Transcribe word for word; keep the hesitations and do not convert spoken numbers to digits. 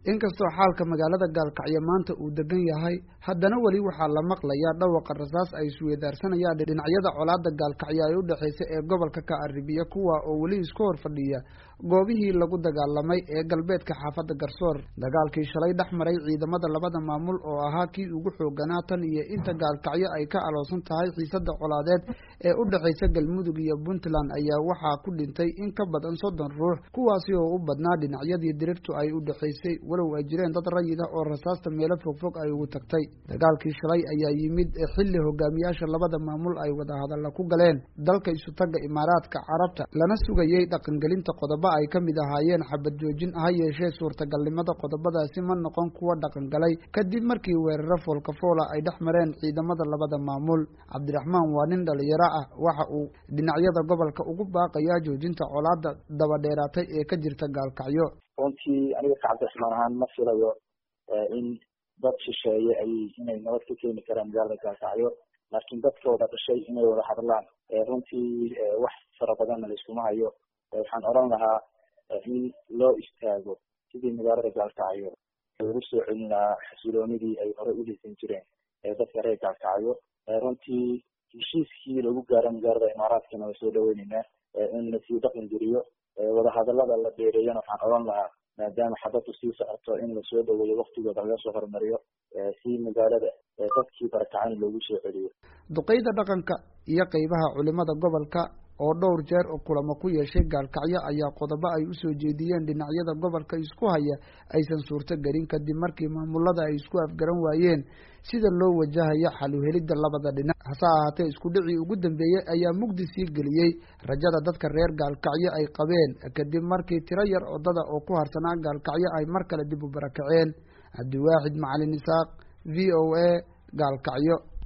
inkastoo xaalka magaalada Gaalkacyo maanta uu degan yahay haddana wali waxaa la maqlayaa dhawaqa rasaas ay isweydaarsanayaan dhinacyada colaadda Gaalkacyo ay u dhaxaysa ee gobolka ka Aribiya kuwa oo wali isku hor fadhiya goobihii lagu dagaalamay ee galbeedka xaafadda Garsoor dagaalkii shalay dhaxmaray ciidamada labada maamul oo ahaa kii ugu xooganaa tan iyo inta Gaalkacyo ay ka aloosan tahay xiisadda colaadeed ee u dhaxaysa Galmudug iyo Puntland ayaa waxaa ku dhintay in ka badan soddon ruux kuwaasi oo u badnaa dhinacyadii dirirtu ay u dhaxaysay walow ay jireen dad rayid ah oo rasaasta meelo fogfog ay ugu tagtay dagaalkii shalay ayaa yimid xilli hogaamiyaasha labada maamul ay wada hadalla ku galeen dalka isu taga Imaaraadka Carabta lana sugayay dhaqangelinta qodobo ay ka mid ahaayeen xabad joojin ah yeeshee suurtagalnimada qodobadaasi ma noqon kuwa dhaqangalay kadib markii weeraro foolkafoola ay dhex mareen ciidamada labada maamul Cabdiraxmaan waa nin dhalinyaro ah waxa uu dhinacyada gobolka ugu baaqayaa joojinta colaadda daba dheeraatay ee ka jirta Gaalkacyo runtii aniga Cabdiraxmaan ahaan ma filayo in dad shisheeye ay inay nabad ka keeni karaan magaalada Gaalkacyo laakiin dadkooda dhashay inay wada hadlaan runtii wax fara badanna la iskuma hayo waxaan oran lahaa in loo istaago sidii magaalada Gaalkacyo lagu soo celin lahaa xasiloonidii ay hore u dhisan jireen dadka reer Gaalkacyo runtii heshiiskii lagu gaaro magaalada Imaaraadkana waa soo dhaweynaynaa in lasii dhaqan geliyo wada hadallada la dheereeyana waxaan oran lahaa maadaama xabaddu sii socoto in lasoo dhaweeyo waktigooda laga soo hormariyo si magaalada dadkii barakacay loogu soo celiyo duqeyda dhaqanka iyo qaybaha culimada gobolka oo dhowr jeer oo kulamo ku yeeshay Gaalkacyo ayaa qodobo ay u soo jeediyeen dhinacyada gobolka isku haya aysan suurto gelin kadib markii maamulada ay isku afgaran waayeen sida loo wajahayo xal u helidda labada dhinac hase ahaatee isku dhicii ugu dambeeyay ayaa mugdi sii geliyey rajada dadka reer Gaalkacyo ay qabeen kadib markii tiro yar odada oo ku harsanaa Gaalkacyo ay mar kale dib u barakaceen Cabdiwaaxid Macalin Isaaq V O A Gaalkacyo.